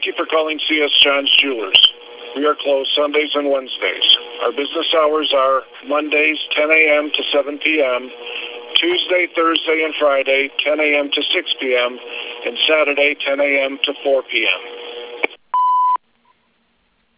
Thank you for calling C.S. John's Jewelers. We are closed Sundays and Wednesdays. Our business hours are Mondays 10 a.m. to 7 p.m., Tuesday, Thursday, and Friday 10 a.m. to 6 p.m., and Saturday 10 a.m. to 4 p.m.